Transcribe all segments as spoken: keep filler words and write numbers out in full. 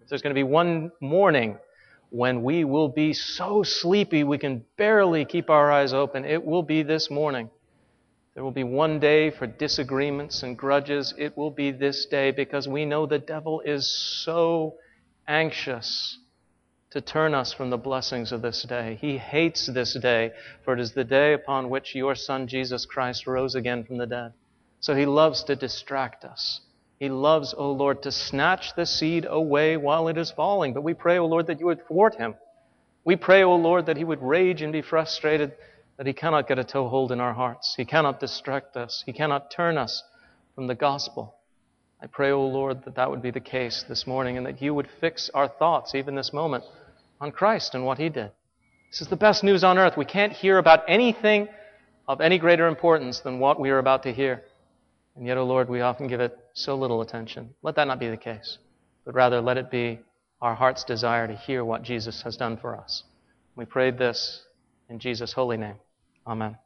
There's going to be one morning when we will be so sleepy we can barely keep our eyes open. It will be this morning. There will be one day for disagreements and grudges. It will be this day, because we know the devil is so anxious to turn us from the blessings of this day. He hates this day, for it is the day upon which your Son Jesus Christ rose again from the dead. So he loves to distract us. He loves, O Lord, to snatch the seed away while it is falling. But we pray, O Lord, that you would thwart him. We pray, O Lord, that he would rage and be frustrated, that he cannot get a toehold in our hearts. He cannot distract us. He cannot turn us from the gospel. I pray, O Lord, that that would be the case this morning, and that you would fix our thoughts, even this moment, on Christ and what he did. This is the best news on earth. We can't hear about anything of any greater importance than what we are about to hear. And yet, O Lord, we often give it so little attention. Let that not be the case, but rather let it be our heart's desire to hear what Jesus has done for us. We prayed this in Jesus' holy name. Amen.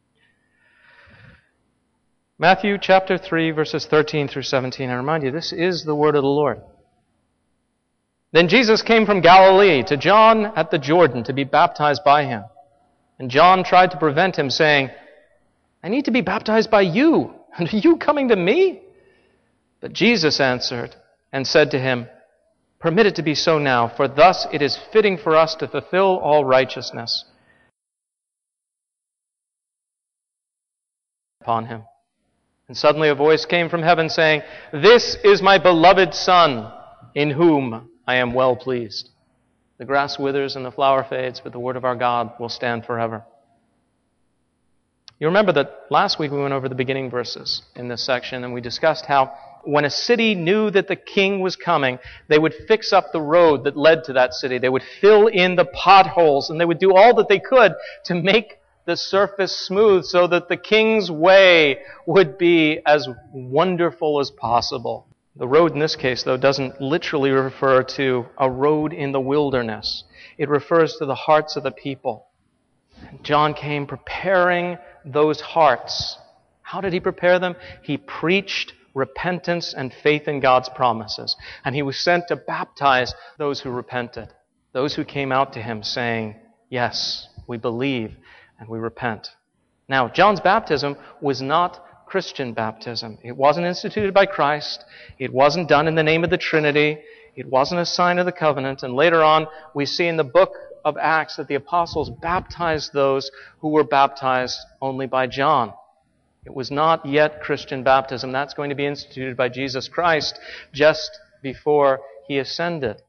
Matthew chapter three, verses thirteen through seventeen. I remind you, this is the word of the Lord. Then Jesus came from Galilee to John at the Jordan to be baptized by him. And John tried to prevent him, saying, I need to be baptized by you, and are you coming to me? But Jesus answered and said to him, Permit it to be so now, for thus it is fitting for us to fulfill all righteousness. Upon him. And suddenly a voice came from heaven saying, This is my beloved Son, in whom I am well pleased. The grass withers and the flower fades, but the word of our God will stand forever. You remember that last week we went over the beginning verses in this section, and we discussed how when a city knew that the king was coming, they would fix up the road that led to that city. They would fill in the potholes, and they would do all that they could to make the surface smooth so that the king's way would be as wonderful as possible. The road in this case, though, doesn't literally refer to a road in the wilderness. It refers to the hearts of the people. John came preparing those hearts. How did he prepare them? He preached repentance and faith in God's promises. And he was sent to baptize those who repented, those who came out to him saying, Yes, we believe and we repent. Now, John's baptism was not Christian baptism. It wasn't instituted by Christ. It wasn't done in the name of the Trinity. It wasn't a sign of the covenant. And later on, we see in the book of Acts that the apostles baptized those who were baptized only by John. It was not yet Christian baptism. That's going to be instituted by Jesus Christ just before he ascended.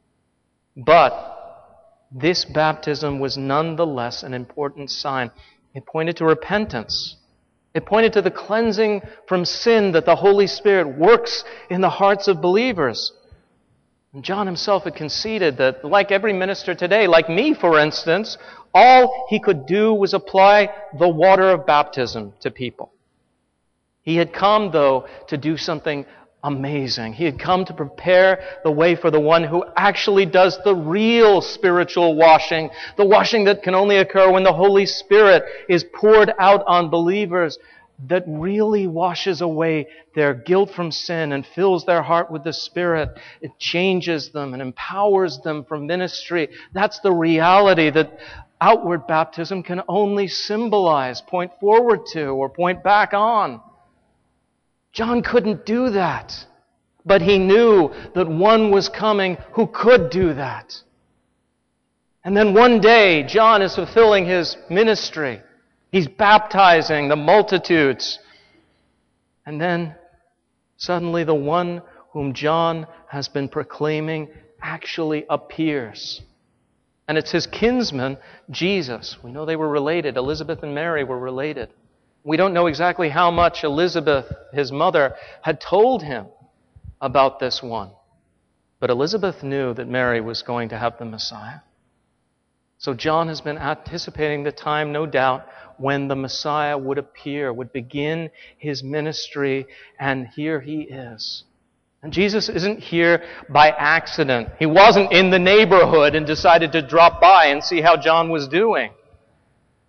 But this baptism was nonetheless an important sign. It pointed to repentance. It pointed to the cleansing from sin that the Holy Spirit works in the hearts of believers. And John himself had conceded that, like every minister today, like me, for instance, all he could do was apply the water of baptism to people. He had come, though, to do something amazing. He had come to prepare the way for the one who actually does the real spiritual washing, the washing that can only occur when the Holy Spirit is poured out on believers, that really washes away their guilt from sin and fills their heart with the Spirit. It changes them and empowers them for ministry. That's the reality that outward baptism can only symbolize, point forward to, or point back on. John couldn't do that, but he knew that one was coming who could do that. And then one day, John is fulfilling his ministry. He's baptizing the multitudes. And then, suddenly the one whom John has been proclaiming actually appears. And it's his kinsman, Jesus. We know they were related. Elizabeth and Mary were related. We don't know exactly how much Elizabeth, his mother, had told him about this one. But Elizabeth knew that Mary was going to have the Messiah. So John has been anticipating the time, no doubt, when the Messiah would appear, would begin his ministry, and here he is. And Jesus isn't here by accident. He wasn't in the neighborhood and decided to drop by and see how John was doing.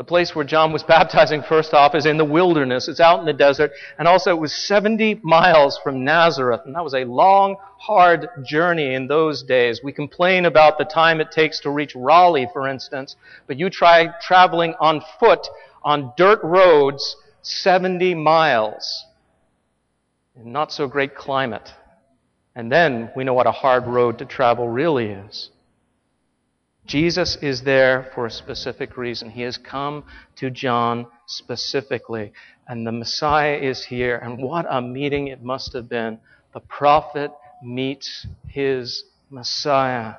The place where John was baptizing, first off, is in the wilderness. It's out in the desert. And also, it was seventy miles from Nazareth. And that was a long, hard journey in those days. We complain about the time it takes to reach Raleigh, for instance. But you try traveling on foot on dirt roads seventy miles in not so great climate. And then we know what a hard road to travel really is. Jesus is there for a specific reason. He has come to John specifically. And the Messiah is here. And what a meeting it must have been. The prophet meets his Messiah.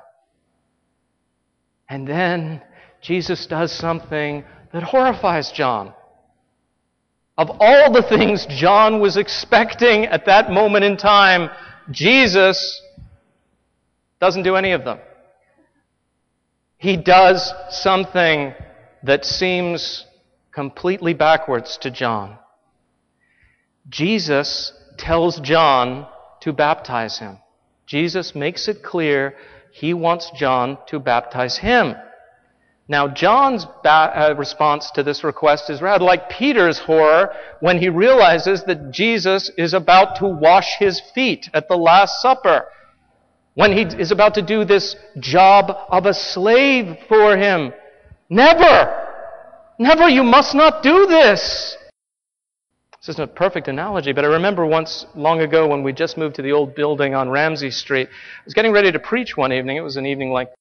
And then Jesus does something that horrifies John. Of all the things John was expecting at that moment in time, Jesus doesn't do any of them. He does something that seems completely backwards to John. Jesus tells John to baptize him. Jesus makes it clear he wants John to baptize him. Now, John's ba- uh, response to this request is rather like Peter's horror when he realizes that Jesus is about to wash his feet at the Last Supper. When he is about to do this job of a slave for him. Never! Never! You must not do this! This isn't a perfect analogy, but I remember once long ago when we just moved to the old building on Ramsey Street, I was getting ready to preach one evening. It was an evening like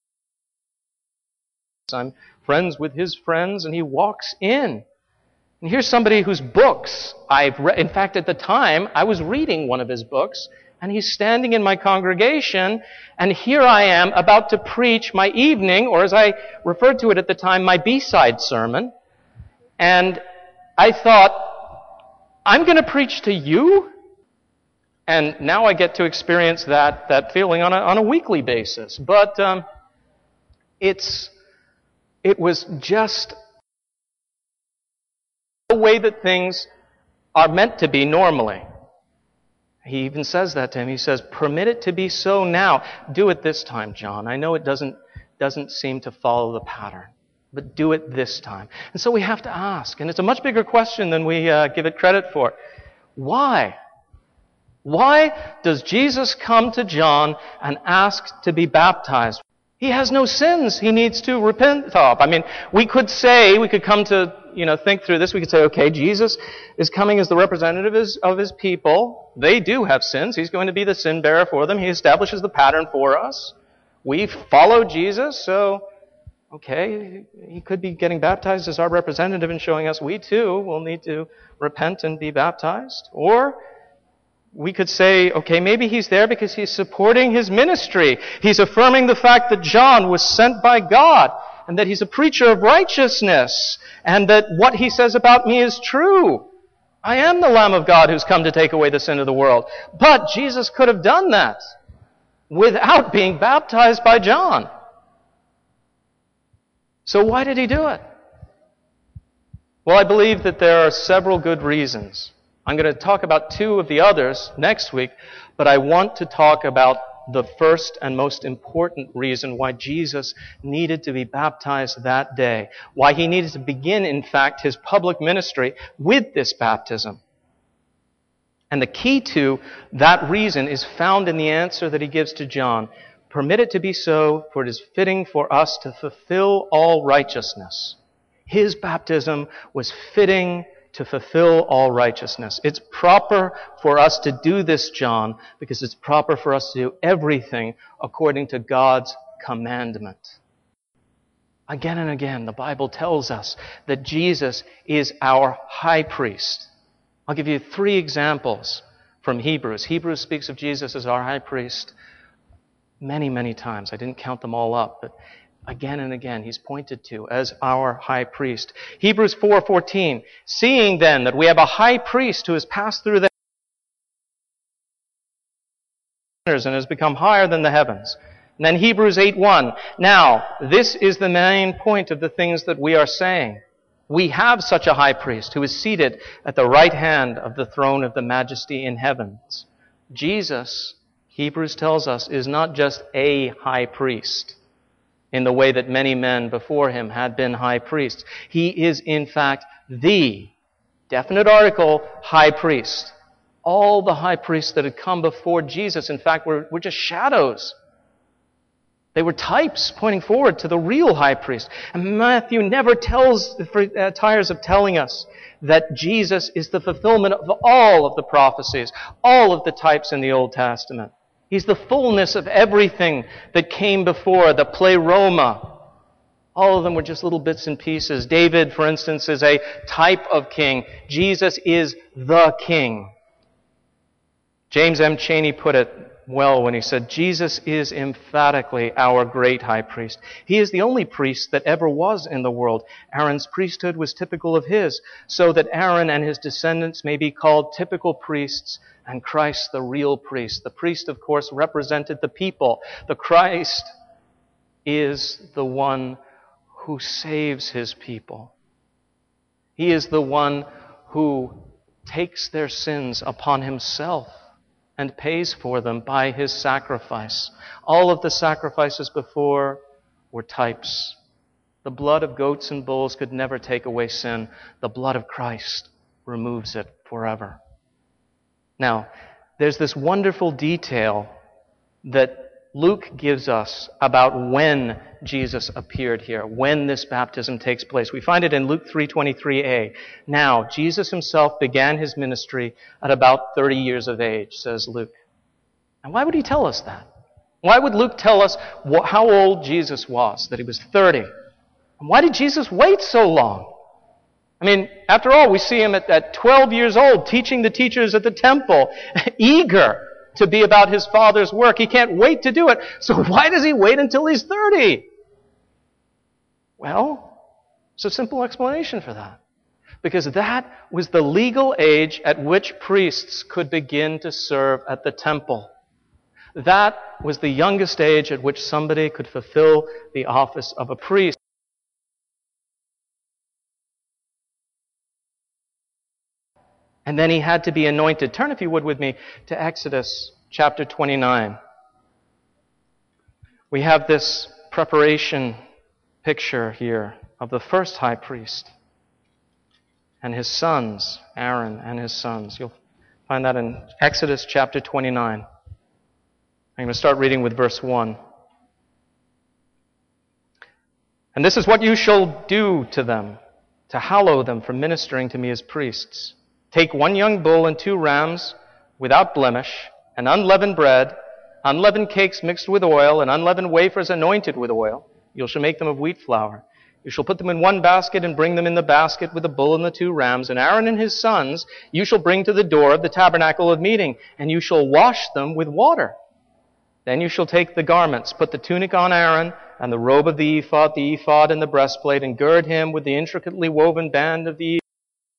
I'm friends with his friends, and he walks in. And here's somebody whose books I've read. In fact, at the time, I was reading one of his books, and he's standing in my congregation, and here I am about to preach my evening, or as I referred to it at the time, my B-side sermon. And I thought, I'm going to preach to you? And now I get to experience that, that feeling on a, on a weekly basis. But um, it's it was just the way that things are meant to be normally. He even says that to him. He says, permit it to be so now. Do it this time, John. I know it doesn't, doesn't seem to follow the pattern, but do it this time. And so we have to ask, and it's a much bigger question than we uh, give it credit for. Why? Why does Jesus come to John and ask to be baptized? He has no sins he needs to repent of. I mean, we could say, we could come to, you know, think through this. We could say, okay, Jesus is coming as the representative of his, of his people. They do have sins. He's going to be the sin bearer for them. He establishes the pattern for us. We follow Jesus, so, okay, he could be getting baptized as our representative and showing us we too will need to repent and be baptized. Or we could say, okay, maybe he's there because he's supporting his ministry. He's affirming the fact that John was sent by God and that he's a preacher of righteousness and that what he says about me is true. I am the Lamb of God who's come to take away the sin of the world. But Jesus could have done that without being baptized by John. So why did he do it? Well, I believe that there are several good reasons. I'm going to talk about two of the others next week, but I want to talk about the first and most important reason why Jesus needed to be baptized that day. Why he needed to begin, in fact, his public ministry with this baptism. And the key to that reason is found in the answer that he gives to John. Permit it to be so, for it is fitting for us to fulfill all righteousness. His baptism was fitting to fulfill all righteousness. It's proper for us to do this, John, because it's proper for us to do everything according to God's commandment. Again and again, the Bible tells us that Jesus is our high priest. I'll give you three examples from Hebrews. Hebrews speaks of Jesus as our high priest many, many times. I didn't count them all up, but again and again, he's pointed to as our high priest. Hebrews four fourteen, seeing then that we have a high priest who has passed through the sinners and has become higher than the heavens. And then Hebrews eight one, now, this is the main point of the things that we are saying. We have such a high priest who is seated at the right hand of the throne of the majesty in heavens. Jesus, Hebrews tells us, is not just a high priest. in the way that many men before him had been high priests. He is, in fact, the definite article high priest. All the high priests that had come before Jesus, in fact, were, were just shadows. They were types pointing forward to the real high priest. And Matthew never tells, uh, tires of telling us that Jesus is the fulfillment of all of the prophecies, all of the types in the Old Testament. He's the fullness of everything that came before, the pleroma. All of them were just little bits and pieces. David, for instance, is a type of king. Jesus is the king. James M. Chaney put it well when he said, Jesus is emphatically our great high priest. He is the only priest that ever was in the world. Aaron's priesthood was typical of his, so that Aaron and his descendants may be called typical priests, and Christ the real priest. The priest, of course, represented the people. The Christ is the one who saves his people. He is the one who takes their sins upon himself and pays for them by his sacrifice. All of the sacrifices before were types. The blood of goats and bulls could never take away sin. The blood of Christ removes it forever. Now, there's this wonderful detail that Luke gives us about when Jesus appeared here, when this baptism takes place. We find it in Luke three twenty-three a. Now, Jesus himself began his ministry at about thirty years of age, says Luke. And why would he tell us that? Why would Luke tell us what, how old Jesus was, that he was thirty? And why did Jesus wait so long? I mean, after all, we see him at, at twelve years old, teaching the teachers at the temple, eager to be about his Father's work. He can't wait to do it. So why does he wait until he's thirty? Well, it's a simple explanation for that. Because that was the legal age at which priests could begin to serve at the temple. That was the youngest age at which somebody could fulfill the office of a priest. And then he had to be anointed. Turn, if you would, with me to Exodus chapter twenty-nine. We have this preparation picture here of the first high priest and his sons, Aaron and his sons. You'll find that in Exodus chapter twenty-nine. I'm going to start reading with verse one. And this is what you shall do to them, to hallow them for ministering to me as priests. Take one young bull and two rams without blemish, and unleavened bread, unleavened cakes mixed with oil, and unleavened wafers anointed with oil. You shall make them of wheat flour. You shall put them in one basket and bring them in the basket with the bull and the two rams. And Aaron and his sons you shall bring to the door of the tabernacle of meeting, and you shall wash them with water. Then you shall take the garments, put the tunic on Aaron, and the robe of the ephod, the ephod and the breastplate, and gird him with the intricately woven band of the ephod.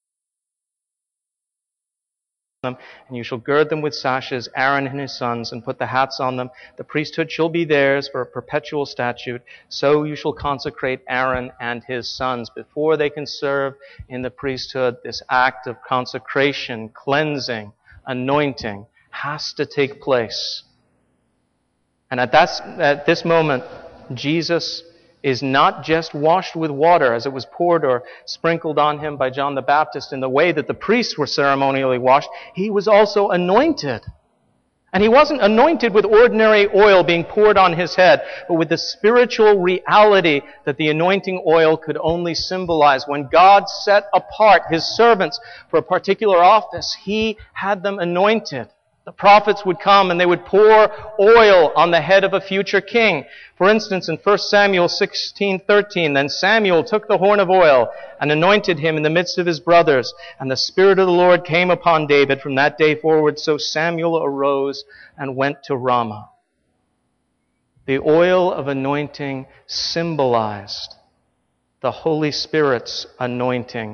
And you shall gird them with sashes, Aaron and his sons, and put the hats on them. The priesthood shall be theirs for a perpetual statute. So you shall consecrate Aaron and his sons. Before they can serve in the priesthood, this act of consecration, cleansing, anointing has to take place. And at, that, at this moment, Jesus is not just washed with water as it was poured or sprinkled on him by John the Baptist in the way that the priests were ceremonially washed. He was also anointed. And he wasn't anointed with ordinary oil being poured on his head, but with the spiritual reality that the anointing oil could only symbolize. When God set apart his servants for a particular office, he had them anointed. The prophets would come and they would pour oil on the head of a future king. For instance, in First Samuel sixteen thirteen, then Samuel took the horn of oil and anointed him in the midst of his brothers. And the Spirit of the Lord came upon David from that day forward. So Samuel arose and went to Ramah. The oil of anointing symbolized the Holy Spirit's anointing.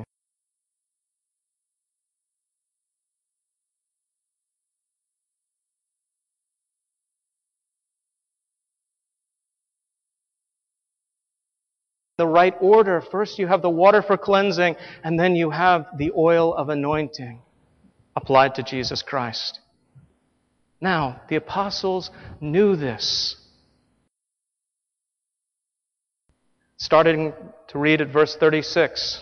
The right order. First you have the water for cleansing, and then you have the oil of anointing applied to Jesus Christ. Now, the apostles knew this. starting to read at verse thirty-six.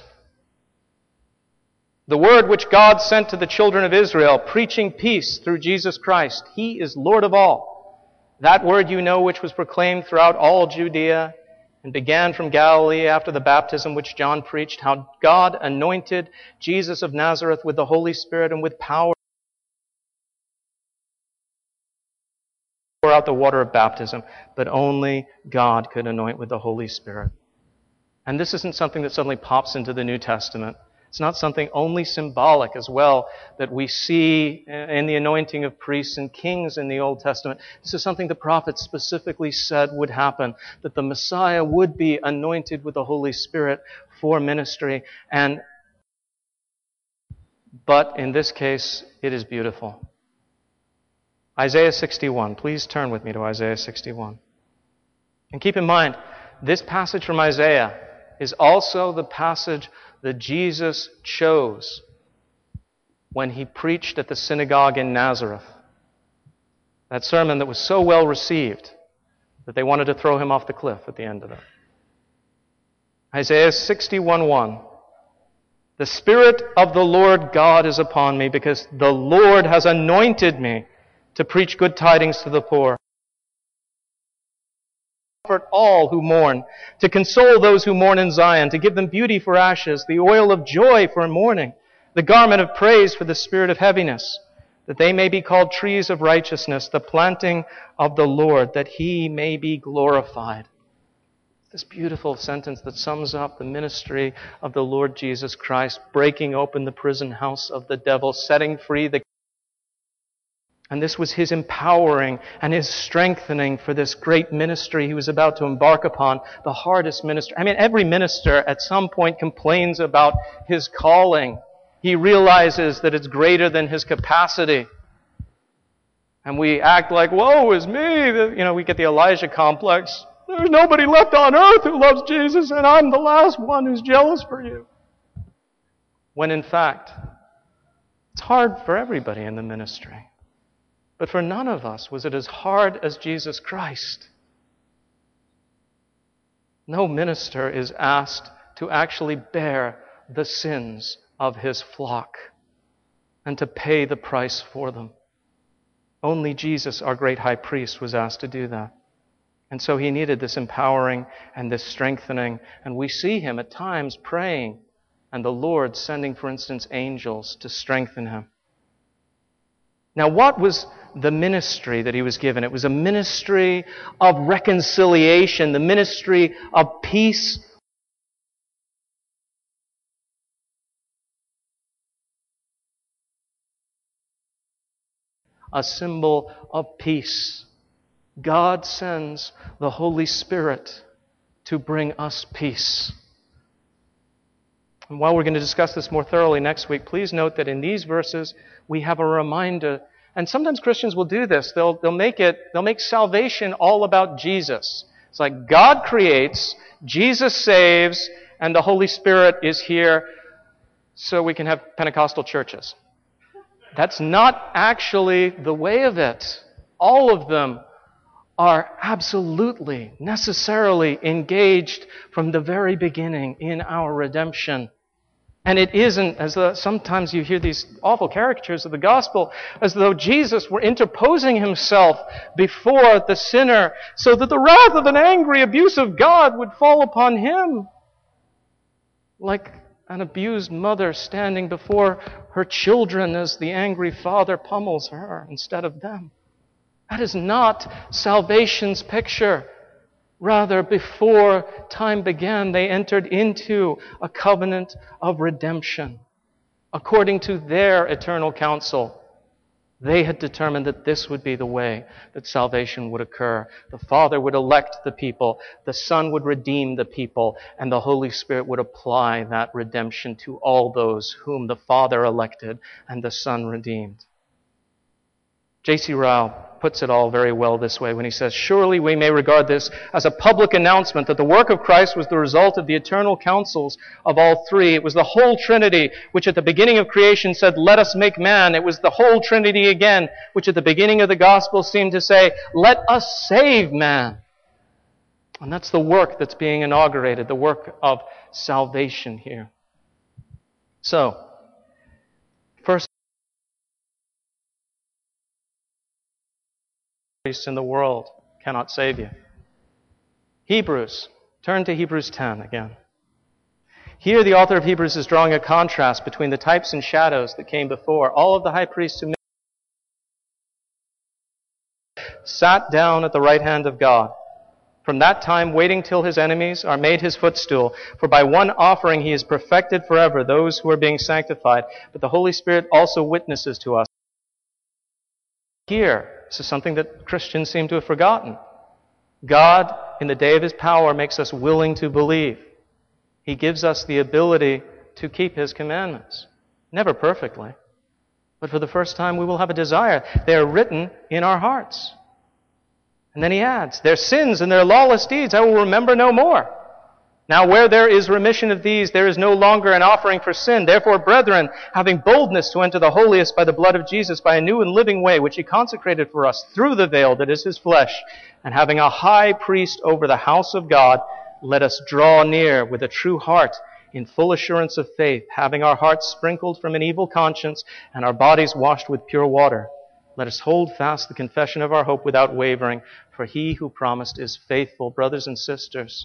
The word which God sent to the children of Israel, preaching peace through Jesus Christ. He is Lord of all. That word you know, which was proclaimed throughout all Judea and began from Galilee after the baptism which John preached, how God anointed Jesus of Nazareth with the Holy Spirit and with power, pour out the water of baptism, but only God could anoint with the Holy Spirit. And this isn't something that suddenly pops into the New Testament. It's not something only symbolic as well that we see in the anointing of priests and kings in the Old Testament. This is something the prophets specifically said would happen, that the Messiah would be anointed with the Holy Spirit for ministry. And but in this case, it is beautiful. Isaiah sixty-one. Please turn with me to Isaiah sixty-one. And keep in mind, this passage from Isaiah is also the passage that Jesus chose when he preached at the synagogue in Nazareth. That sermon that was so well received that they wanted to throw him off the cliff at the end of it. Isaiah sixty-one one. The Spirit of the Lord God is upon me, because the Lord has anointed me to preach good tidings to the poor, comfort all who mourn, to console those who mourn in Zion, to give them beauty for ashes, the oil of joy for mourning, the garment of praise for the spirit of heaviness, that they may be called trees of righteousness, the planting of the Lord, that he may be glorified. This beautiful sentence that sums up the ministry of the Lord Jesus Christ, breaking open the prison house of the devil, setting free the And this was his empowering and his strengthening for this great ministry he was about to embark upon, the hardest ministry. I mean, every minister at some point complains about his calling. He realizes that it's greater than his capacity. And we act like, woe is me. You know, we get the Elijah complex. There's nobody left on earth who loves Jesus, and I'm the last one who's jealous for you. When in fact, it's hard for everybody in the ministry. But for none of us was it as hard as Jesus Christ. No minister is asked to actually bear the sins of his flock and to pay the price for them. Only Jesus, our great high priest, was asked to do that. And so he needed this empowering and this strengthening. And we see him at times praying, and the Lord sending, for instance, angels to strengthen him. Now, what was the ministry that he was given? It was a ministry of reconciliation, the ministry of peace. A symbol of peace. God sends the Holy Spirit to bring us peace. And while we're going to discuss this more thoroughly next week, please note that in these verses we have a reminder. And sometimes Christians will do this. They'll, they'll make it, they'll make salvation all about Jesus. It's like God creates, Jesus saves, and the Holy Spirit is here so we can have Pentecostal churches. That's not actually the way of it. All of them are absolutely, necessarily engaged from the very beginning in our redemption. And it isn't, as though sometimes you hear these awful caricatures of the gospel, as though Jesus were interposing himself before the sinner so that the wrath of an angry, abusive God would fall upon him. Like an abused mother standing before her children as the angry father pummels her instead of them. That is not salvation's picture. Rather, before time began, they entered into a covenant of redemption. According to their eternal counsel, they had determined that this would be the way that salvation would occur. The Father would elect the people, the Son would redeem the people, and the Holy Spirit would apply that redemption to all those whom the Father elected and the Son redeemed. J C Ryle puts it all very well this way when he says, surely we may regard this as a public announcement that the work of Christ was the result of the eternal counsels of all three. It was the whole Trinity which at the beginning of creation said, let us make man. It was the whole Trinity again which at the beginning of the gospel seemed to say, let us save man. And that's the work that's being inaugurated, the work of salvation here. So, first, priests in the world cannot save you. Hebrews. Turn to Hebrews ten again. Here the author of Hebrews is drawing a contrast between the types and shadows that came before. All of the high priests who sat down at the right hand of God. From that time, waiting till his enemies are made his footstool. For by one offering he has perfected forever those who are being sanctified. But the Holy Spirit also witnesses to us. Here, this is something that Christians seem to have forgotten. God, in the day of his power, makes us willing to believe. He gives us the ability to keep his commandments. Never perfectly, but for the first time we will have a desire. They are written in our hearts. And then he adds, their sins and their lawless deeds I will remember no more. Now where there is remission of these, there is no longer an offering for sin. Therefore, brethren, having boldness to enter the holiest by the blood of Jesus, by a new and living way, which he consecrated for us through the veil that is his flesh, and having a high priest over the house of God, let us draw near with a true heart, in full assurance of faith, having our hearts sprinkled from an evil conscience, and our bodies washed with pure water. Let us hold fast the confession of our hope without wavering, for he who promised is faithful. Brothers and sisters,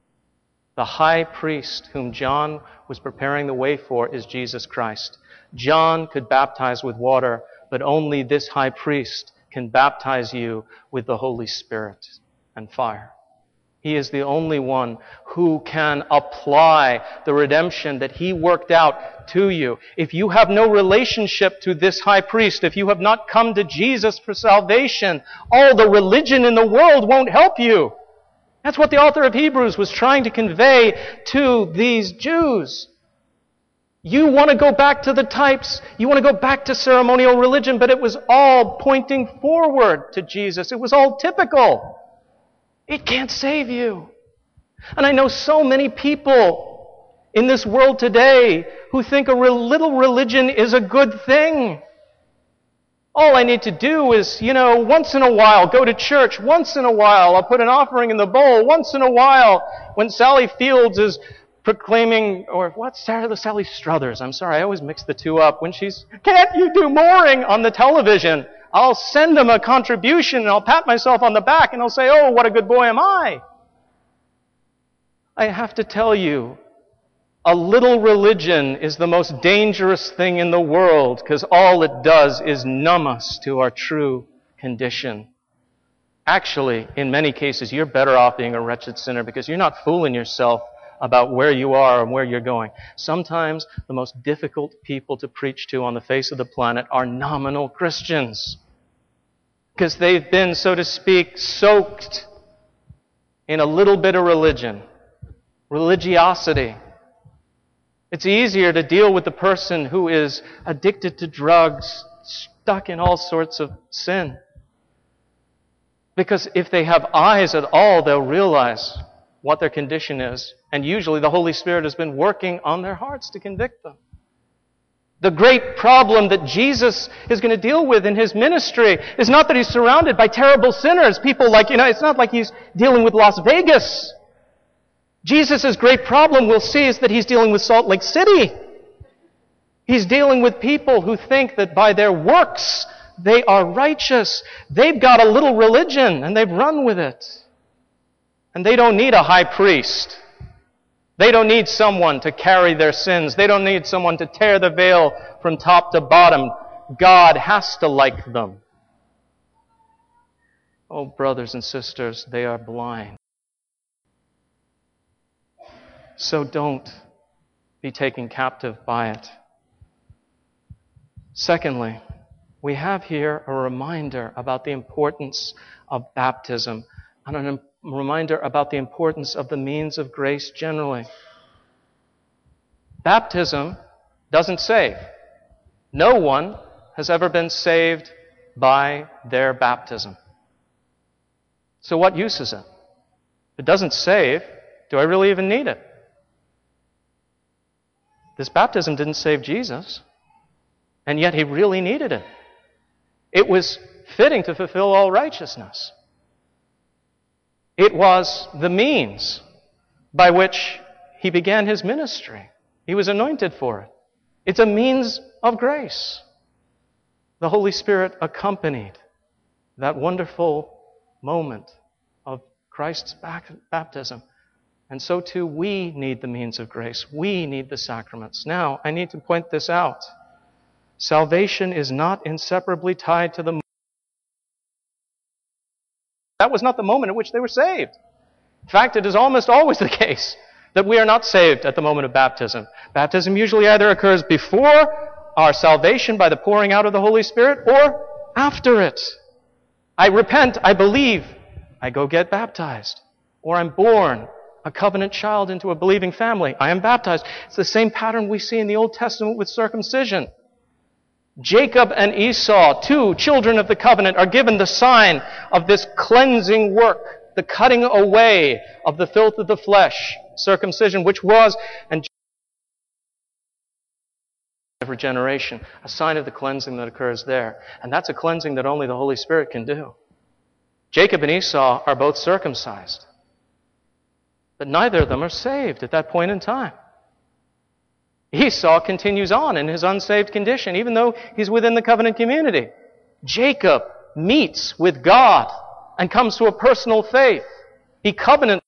the high priest whom John was preparing the way for is Jesus Christ. John could baptize with water, but only this high priest can baptize you with the Holy Spirit and fire. He is the only one who can apply the redemption that he worked out to you. If you have no relationship to this high priest, if you have not come to Jesus for salvation, all the religion in the world won't help you. That's what the author of Hebrews was trying to convey to these Jews. You want to go back to the types, you want to go back to ceremonial religion, but it was all pointing forward to Jesus. It was all typical. It can't save you. And I know so many people in this world today who think a little religion is a good thing. All I need to do is, you know, once in a while go to church. Once in a while I'll put an offering in the bowl. Once in a while when Sally Fields is proclaiming, or what's Sarah, Sally Struthers? I'm sorry, I always mix the two up. When she's, can't you do mooring on the television? I'll send them a contribution and I'll pat myself on the back and I'll say, oh, what a good boy am I. I have to tell you, a little religion is the most dangerous thing in the world because all it does is numb us to our true condition. Actually, in many cases, you're better off being a wretched sinner because you're not fooling yourself about where you are and where you're going. Sometimes the most difficult people to preach to on the face of the planet are nominal Christians because they've been, so to speak, soaked in a little bit of religion, religiosity. It's easier to deal with the person who is addicted to drugs, stuck in all sorts of sin. Because if they have eyes at all, they'll realize what their condition is. And usually the Holy Spirit has been working on their hearts to convict them. The great problem that Jesus is going to deal with in his ministry is not that he's surrounded by terrible sinners. People like, you know, it's not like he's dealing with Las Vegas. Jesus' great problem, we'll see, is that he's dealing with Salt Lake City. He's dealing with people who think that by their works they are righteous. They've got a little religion and they've run with it. And they don't need a high priest. They don't need someone to carry their sins. They don't need someone to tear the veil from top to bottom. God has to like them. Oh, brothers and sisters, they are blind. So don't be taken captive by it. Secondly, we have here a reminder about the importance of baptism and an reminder about the importance of the means of grace generally. Baptism doesn't save. No one has ever been saved by their baptism. So what use is it? If it doesn't save, do I really even need it? This baptism didn't save Jesus, and yet he really needed it. It was fitting to fulfill all righteousness. It was the means by which he began his ministry. He was anointed for it. It's a means of grace. The Holy Spirit accompanied that wonderful moment of Christ's baptism. And so too we need the means of grace. We need the sacraments. Now, I need to point this out. Salvation is not inseparably tied to the moment. That was not the moment at which they were saved. In fact, it is almost always the case that we are not saved at the moment of baptism. Baptism usually either occurs before our salvation by the pouring out of the Holy Spirit or after it. I repent, I believe, I go get baptized. Or I'm born a covenant child into a believing family. I am baptized. It's the same pattern we see in the Old Testament with circumcision. Jacob and Esau, two children of the covenant, are given the sign of this cleansing work, the cutting away of the filth of the flesh, circumcision, which was and every generation, a sign of the cleansing that occurs there. And that's a cleansing that only the Holy Spirit can do. Jacob and Esau are both circumcised, but neither of them are saved at that point in time. Esau continues on in his unsaved condition, even though he's within the covenant community. Jacob meets with God and comes to a personal faith. He covenants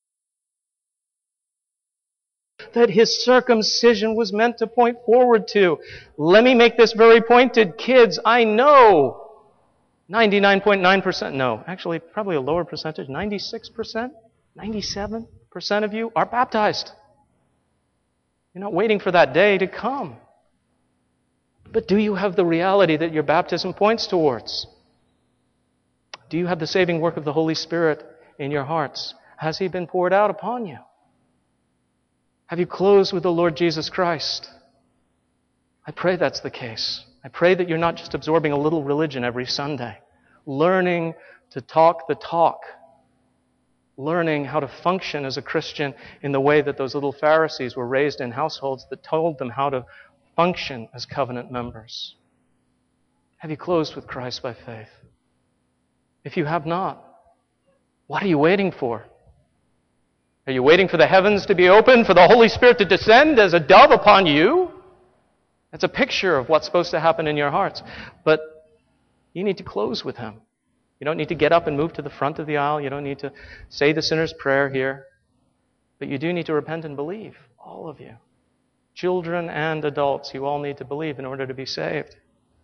that his circumcision was meant to point forward to. Let me make this very pointed. Kids, I know ninety-nine point nine percent, no, actually probably a lower percentage, ninety-six percent, ninety-seven percent of you are baptized. You're not waiting for that day to come. But do you have the reality that your baptism points towards? Do you have the saving work of the Holy Spirit in your hearts? Has He been poured out upon you? Have you closed with the Lord Jesus Christ? I pray that's the case. I pray that you're not just absorbing a little religion every Sunday, learning to talk the talk, learning how to function as a Christian in the way that those little Pharisees were raised in households that told them how to function as covenant members. Have you closed with Christ by faith? If you have not, what are you waiting for? Are you waiting for the heavens to be open, for the Holy Spirit to descend as a dove upon you? That's a picture of what's supposed to happen in your hearts. But you need to close with Him. You don't need to get up and move to the front of the aisle. You don't need to say the sinner's prayer here. But you do need to repent and believe, all of you. Children and adults, you all need to believe in order to be saved.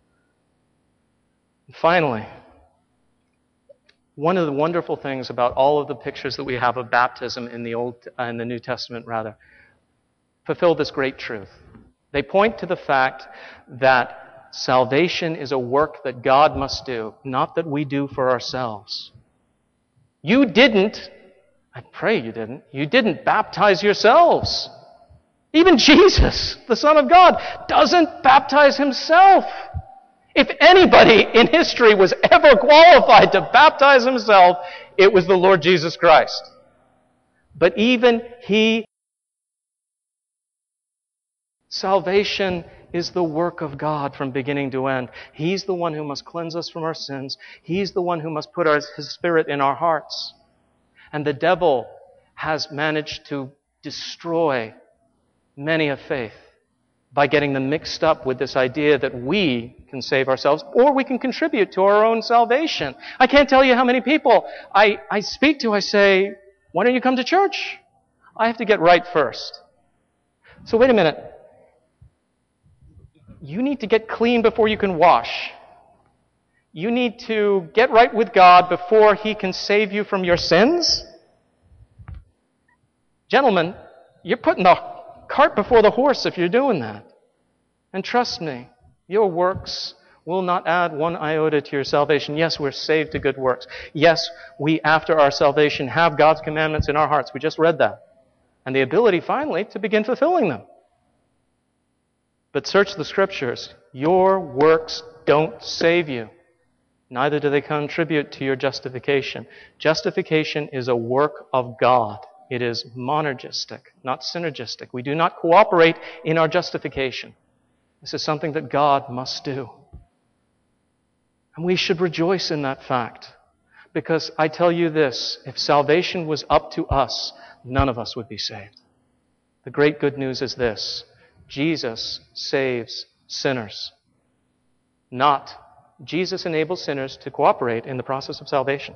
And finally, one of the wonderful things about all of the pictures that we have of baptism in the Old, uh, in the New Testament, rather, fulfill this great truth. They point to the fact that salvation is a work that God must do, not that we do for ourselves. You didn't, I pray you didn't, you didn't baptize yourselves. Even Jesus, the Son of God, doesn't baptize Himself. If anybody in history was ever qualified to baptize Himself, it was the Lord Jesus Christ. But even He, salvation is the work of God from beginning to end. He's the one who must cleanse us from our sins. He's the one who must put our, His Spirit in our hearts. And the devil has managed to destroy many a faith by getting them mixed up with this idea that we can save ourselves or we can contribute to our own salvation. I can't tell you how many people I, I speak to, I say, why don't you come to church? I have to get right first. So wait a minute. You need to get clean before you can wash. You need to get right with God before He can save you from your sins? Gentlemen, you're putting the cart before the horse if you're doing that. And trust me, your works will not add one iota to your salvation. Yes, we're saved to good works. Yes, we, after our salvation, have God's commandments in our hearts. We just read that. And the ability, finally, to begin fulfilling them. But search the Scriptures. Your works don't save you. Neither do they contribute to your justification. Justification is a work of God. It is monergistic, not synergistic. We do not cooperate in our justification. This is something that God must do. And we should rejoice in that fact. Because I tell you this, if salvation was up to us, none of us would be saved. The great good news is this: Jesus saves sinners. Not Jesus enables sinners to cooperate in the process of salvation.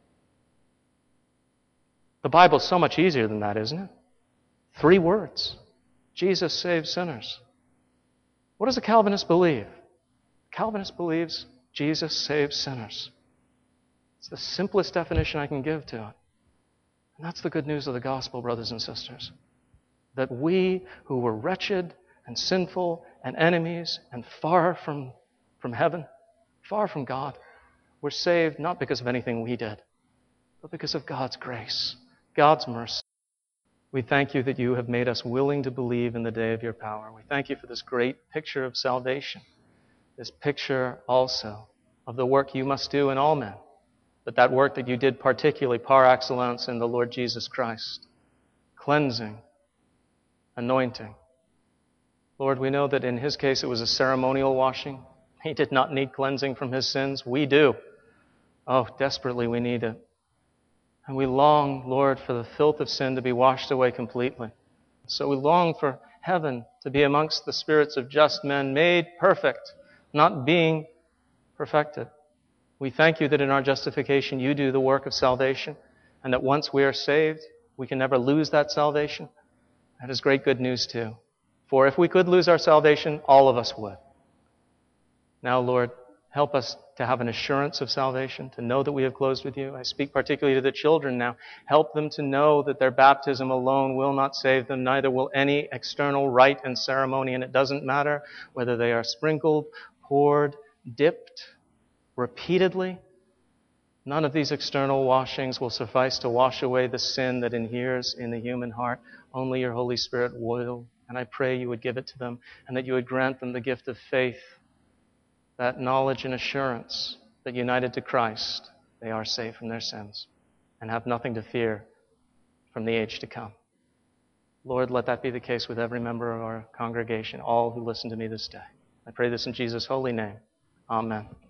The Bible's so much easier than that, isn't it? Three words. Jesus saves sinners. What does a Calvinist believe? A Calvinist believes Jesus saves sinners. It's the simplest definition I can give to it. And that's the good news of the gospel, brothers and sisters. That we who were wretched and sinful and enemies and far from, from heaven, far from God, were saved not because of anything we did, but because of God's grace, God's mercy. We thank you that you have made us willing to believe in the day of your power. We thank you for this great picture of salvation, this picture also of the work you must do in all men, but that work that you did particularly par excellence in the Lord Jesus Christ, cleansing, anointing. Lord, we know that in his case it was a ceremonial washing. He did not need cleansing from his sins. We do. Oh, desperately we need it. And we long, Lord, for the filth of sin to be washed away completely. So we long for heaven to be amongst the spirits of just men, made perfect, not being perfected. We thank you that in our justification you do the work of salvation, and that once we are saved, we can never lose that salvation. That is great good news too. For if we could lose our salvation, all of us would. Now, Lord, help us to have an assurance of salvation, to know that we have closed with you. I speak particularly to the children now. Help them to know that their baptism alone will not save them, neither will any external rite and ceremony, and it doesn't matter whether they are sprinkled, poured, dipped, repeatedly. None of these external washings will suffice to wash away the sin that inheres in the human heart. Only your Holy Spirit will. And I pray you would give it to them, and that you would grant them the gift of faith, that knowledge and assurance that united to Christ, they are saved from their sins and have nothing to fear from the age to come. Lord, let that be the case with every member of our congregation, all who listen to me this day. I pray this in Jesus' holy name. Amen.